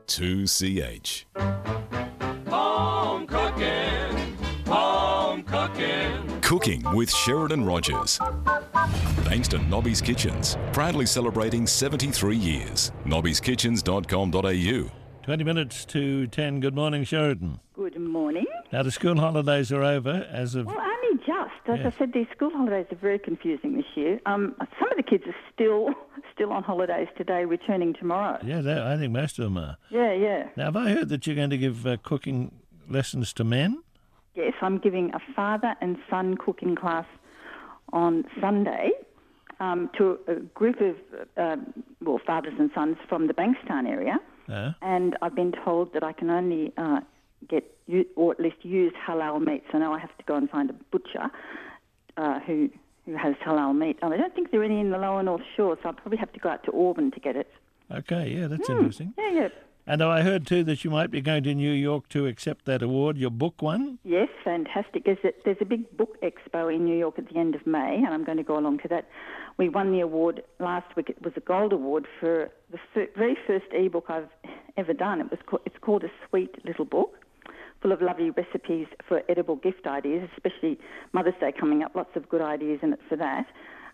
2CH. Home cooking, home cooking. Cooking with Sheridan Rogers. Thanks to Nobby's Kitchens, proudly celebrating 73 years. Nobby'sKitchens.com.au. 20 minutes to 10. Good morning, Sheridan. Good morning. Now, the school holidays are over as of... Well, only just. As Yes. I said, these school holidays are very confusing this year. Some of the kids are still on holidays today, returning tomorrow. Yeah, I think most of them are. Yeah. Now, have I heard that you're going to give cooking lessons to men? Yes, I'm giving a father and son cooking class on Sunday to a group of, fathers and sons from the Bankstown area. And I've been told that I can only or at least use halal meat. So now I have to go and find a butcher who has halal meat. I don't think there are any in the lower North Shore, so I'll probably have to go out to Auburn to get it. Okay, yeah, that's interesting. Yeah. And I heard too that you might be going to New York to accept that award, your book one. Yes, fantastic. There's a big book expo in New York at the end of May, and I'm going to go along to that. We won the award last week. It was a gold award for the very first ebook I've ever done. It's called A Sweet Little Book, full of lovely recipes for edible gift ideas, especially Mother's Day coming up. Lots of good ideas in it for that.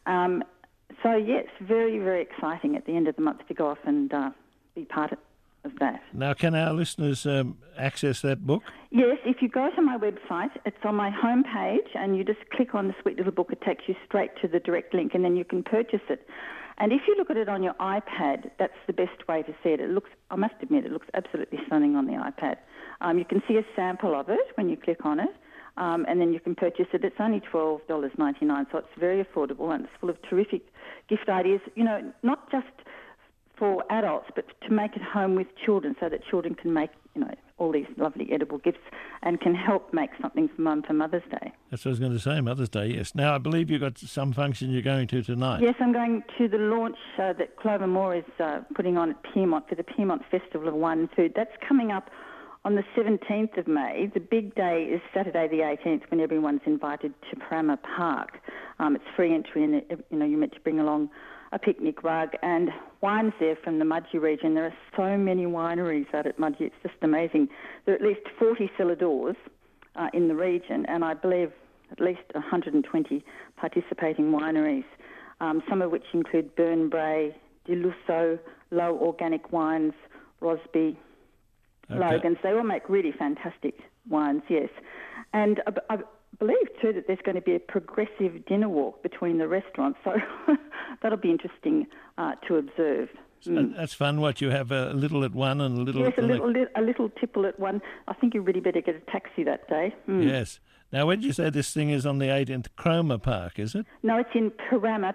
So, yes, very, very exciting at the end of the month to go off and be part of that. Now, can our listeners access that book? Yes, if you go to my website, it's on my homepage, and you just click on the Sweet Little Book. It takes you straight to the direct link, and then you can purchase it. And if you look at it on your iPad, that's the best way to see it. I must admit, it looks absolutely stunning on the iPad. You can see a sample of it when you click on it, and then you can purchase it. It's only $12.99, so it's very affordable, and it's full of terrific gift ideas, not just for adults, but to make it home with children so that children can make, all these lovely edible gifts and can help make something for Mum for Mother's Day. That's what I was going to say, Mother's Day, yes. Now, I believe you've got some function you're going to tonight. Yes, I'm going to the launch that Clover Moore is putting on at Piedmont for the Piedmont Festival of Wine and Food. That's coming up on the 17th of May. The big day is Saturday the 18th, when everyone's invited to Parama Park. It's free entry, and you're meant to bring along a picnic rug and wines there from the Mudgee region. There are so many wineries out at Mudgee. It's just amazing. There are at least 40 cellar doors in the region, and I believe at least 120 participating wineries, some of which include Burn Bray, Delusso, Low Organic Wines, Rosby, Logans. They all make really fantastic wines, yes. And I believe, too, that there's going to be a progressive dinner walk between the restaurants, so that'll be interesting to observe. So that's fun. What, you have a little at one and a little yes, at the next? a little tipple at one. I think you really better get a taxi that day. Yes. Now, when did you say this thing is on the 18th? Cromer Park, is it? No, it's in Parama,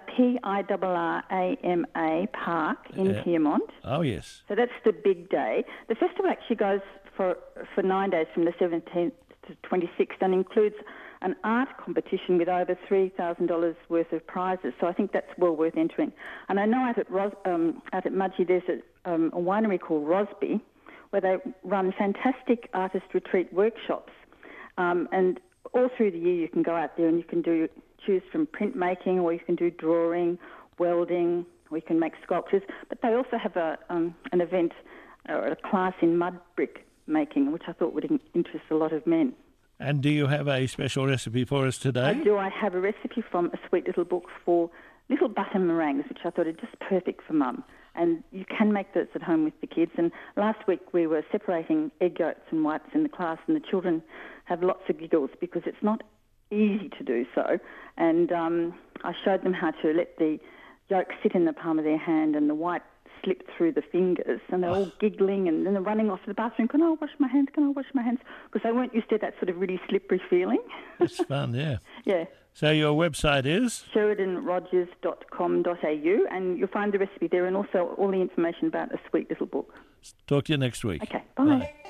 Pirrama Park in Piedmont. Oh, yes. So that's the big day. The festival actually goes for 9 days, from the 17th to 26th, and includes an art competition with over $3,000 worth of prizes. So I think that's well worth entering. And I know out at Mudgee there's a winery called Rosby, where they run fantastic artist retreat workshops. And all through the year you can go out there and you can choose from printmaking, or you can do drawing, welding, or you can make sculptures. But they also have an event or a class in mud brick making, which I thought would interest a lot of men. And do you have a special recipe for us today? I do. I have a recipe from A Sweet Little Book for little butter meringues, which I thought are just perfect for Mum. And you can make those at home with the kids. And last week we were separating egg yolks and whites in the class, and the children have lots of giggles because it's not easy to do so. And I showed them how to let the yolk sit in the palm of their hand and the white slip through the fingers, and they're all giggling, and then they're running off to the bathroom, can I wash my hands, because they weren't used to that sort of really slippery feeling. It's fun, yeah. Yeah. So your website is? SheridanRogers.com.au, and you'll find the recipe there, and also all the information about A Sweet Little Book. Talk to you next week. Okay, bye.